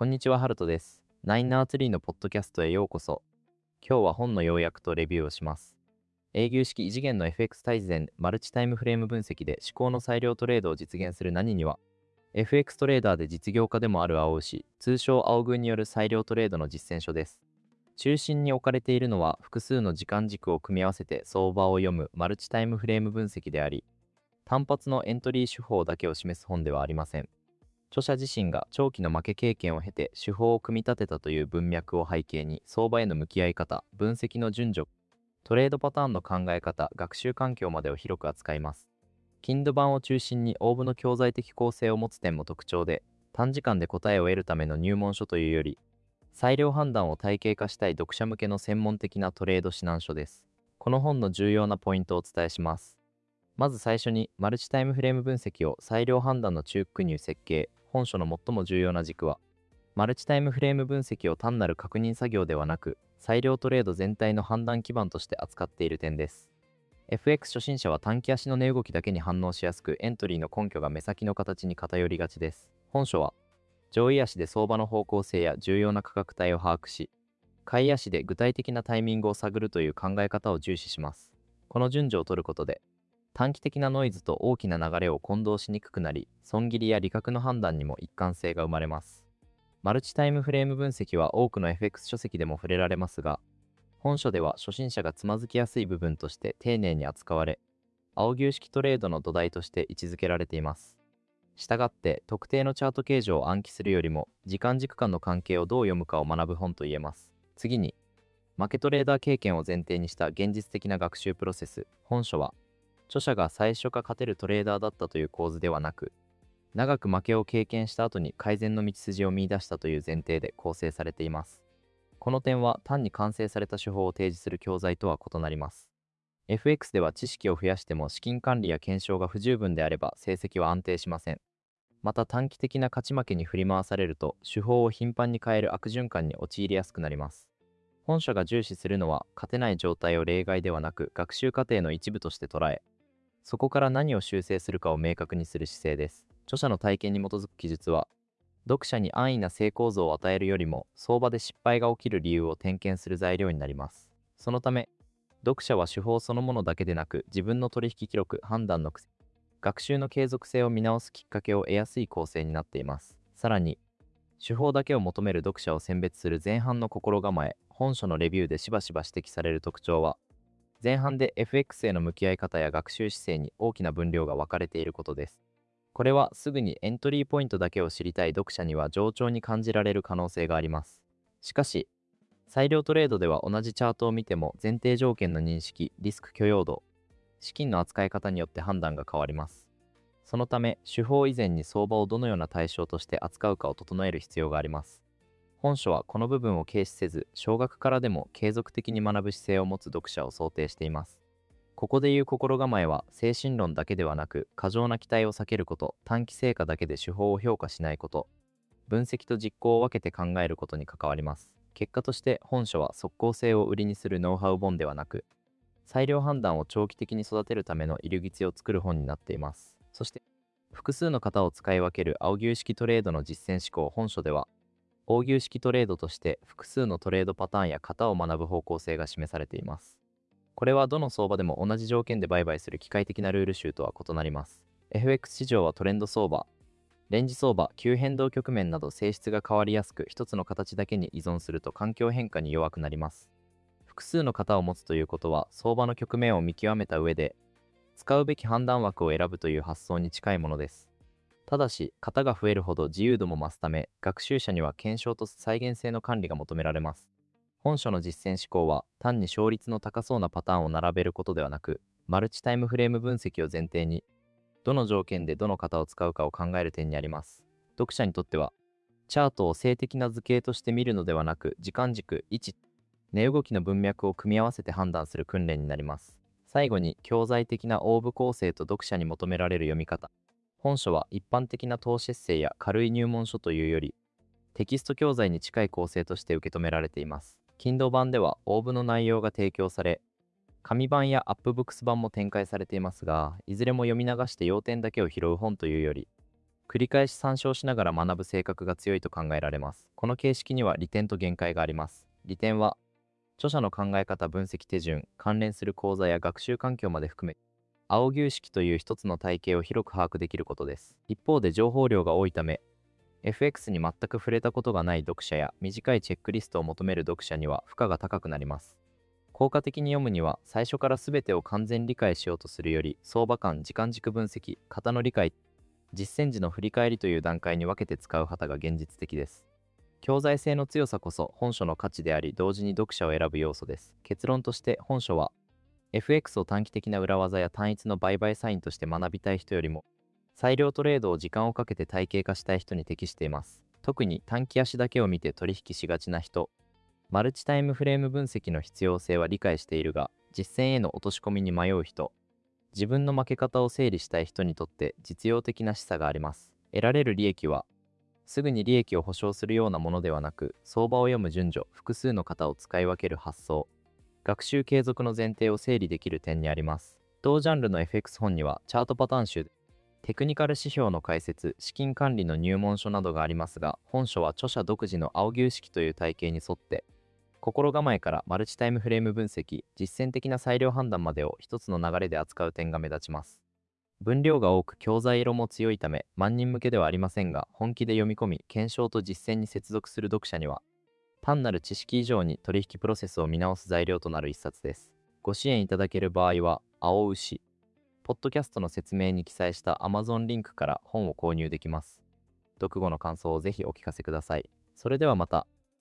こんにちは、ハルトです。ナインナーツリーのポッドキャストへようこそ。今日は本の要約とレビューをします。営業式異次元の FX 対前マルチタイムフレーム分析で至高の裁量トレードを実現する何には、FX トレーダーで実業家でもある青牛、通称青軍による裁量トレードの実践書です。中心に置かれているのは複数の時間軸を組み合わせて相場を読むマルチタイムフレーム分析であり、単発のエントリー手法だけを示す本ではありません。著者自身が長期の負け経験を経て手法を組み立てたという文脈を背景に相場への向き合い方、分析の順序、トレードパターンの考え方、学習環境までを広く扱います。Kindle 版を中心に応募の教材的構成を持つ点も特徴で、短時間で答えを得るための入門書というより、裁量判断を体系化したい読者向けの専門的なトレード指南書です。この本の重要なポイントをお伝えします。まず最初に、マルチタイムフレーム分析を裁量判断の中区入設計、本書の最も重要な軸は、マルチタイムフレーム分析を単なる確認作業ではなく、裁量トレード全体の判断基盤として扱っている点です。FX 初心者は短期足の値動きだけに反応しやすく、エントリーの根拠が目先の形に偏りがちです。本書は、上位足で相場の方向性や重要な価格帯を把握し、下位足で具体的なタイミングを探るという考え方を重視します。この順序を取ることで、短期的なノイズと大きな流れを混同しにくくなり、損切りや利確の判断にも一貫性が生まれます。マルチタイムフレーム分析は多くの FX 書籍でも触れられますが、本書では初心者がつまずきやすい部分として丁寧に扱われ、青牛式トレードの土台として位置づけられています。したがって、特定のチャート形状を暗記するよりも、時間軸間の関係をどう読むかを学ぶ本と言えます。次に、負けトレーダー経験を前提にした現実的な学習プロセス。本書は、著者が最初から勝てるトレーダーだったという構図ではなく、長く負けを経験した後に改善の道筋を見出したという前提で構成されています。この点は単に完成された手法を提示する教材とは異なります。FX では知識を増やしても資金管理や検証が不十分であれば成績は安定しません。また短期的な勝ち負けに振り回されると手法を頻繁に変える悪循環に陥りやすくなります。本書が重視するのは勝てない状態を例外ではなく学習過程の一部として捉え、そこから何を修正するかを明確にする姿勢です。著者の体験に基づく記述は、読者に安易な成功像を与えるよりも、相場で失敗が起きる理由を点検する材料になります。そのため、読者は手法そのものだけでなく、自分の取引記録、判断の癖、学習の継続性を見直すきっかけを得やすい構成になっています。さらに、手法だけを求める読者を選別する前半の心構え、本書のレビューでしばしば指摘される特徴は、前半で FX への向き合い方や学習姿勢に大きな分量が分かれていることです。これはすぐにエントリーポイントだけを知りたい読者には冗長に感じられる可能性があります。しかし、裁量トレードでは同じチャートを見ても前提条件の認識、リスク許容度、資金の扱い方によって判断が変わります。そのため、手法以前に相場をどのような対象として扱うかを整える必要があります。本書はこの部分を軽視せず、少額からでも継続的に学ぶ姿勢を持つ読者を想定しています。ここでいう心構えは、精神論だけではなく、過剰な期待を避けること、短期成果だけで手法を評価しないこと、分析と実行を分けて考えることに関わります。結果として本書は即効性を売りにするノウハウ本ではなく、裁量判断を長期的に育てるための入り口を作る本になっています。そして、複数の型を使い分ける青牛式トレードの実践思考本書では、黄牛式トレードとして複数のトレードパターンや型を学ぶ方向性が示されています。これはどの相場でも同じ条件で売買する機械的なルール集とは異なります。FX 市場はトレンド相場、レンジ相場、急変動局面など性質が変わりやすく、一つの形だけに依存すると環境変化に弱くなります。複数の型を持つということは、相場の局面を見極めた上で、使うべき判断枠を選ぶという発想に近いものです。ただし、型が増えるほど自由度も増すため、学習者には検証と再現性の管理が求められます。本書の実践思考は、単に勝率の高そうなパターンを並べることではなく、マルチタイムフレーム分析を前提に、どの条件でどの型を使うかを考える点にあります。読者にとっては、チャートを静的な図形として見るのではなく、時間軸、位置、値動きの文脈を組み合わせて判断する訓練になります。最後に、教材的な応部構成と読者に求められる読み方。本書は一般的な投資エッセイや軽い入門書というより、テキスト教材に近い構成として受け止められています。Kindle 版では応部の内容が提供され、紙版やアップブックス版も展開されていますが、いずれも読み流して要点だけを拾う本というより、 繰り返し参照しながら学ぶ性格が強いと考えられます。この形式には利点と限界があります。利点は、著者の考え方、分析手順、関連する講座や学習環境まで含め、青牛式という一つの体系を広く把握できることです。一方で情報量が多いため、FX に全く触れたことがない読者や短いチェックリストを求める読者には負荷が高くなります。効果的に読むには最初から全てを完全理解しようとするより相場感、時間軸分析、型の理解、実践時の振り返りという段階に分けて使う旗が現実的です。教材性の強さこそ本書の価値であり同時に読者を選ぶ要素です。結論として本書は FX を短期的な裏技や単一の売買サインとして学びたい人よりも裁量トレードを時間をかけて体系化したい人に適しています。特に短期足だけを見て取引しがちな人、マルチタイムフレーム分析の必要性は理解しているが、実践への落とし込みに迷う人、自分の負け方を整理したい人にとって実用的な示唆があります。得られる利益は、すぐに利益を保証するようなものではなく、相場を読む順序、複数の型を使い分ける発想、学習継続の前提を整理できる点にあります。同ジャンルの FX 本にはチャートパターン集、テクニカル指標の解説、資金管理の入門書などがありますが、本書は著者独自の青牛式という体系に沿って、心構えからマルチタイムフレーム分析、実践的な裁量判断までを一つの流れで扱う点が目立ちます。分量が多く教材色も強いため、万人向けではありませんが、本気で読み込み、検証と実践に接続する読者には、単なる知識以上に取引プロセスを見直す材料となる一冊です。ご支援いただける場合は、青牛、ポッドキャストの説明に記載した Amazon リンクから本を購入できます。読後の感想をぜひお聞かせください。それではまた。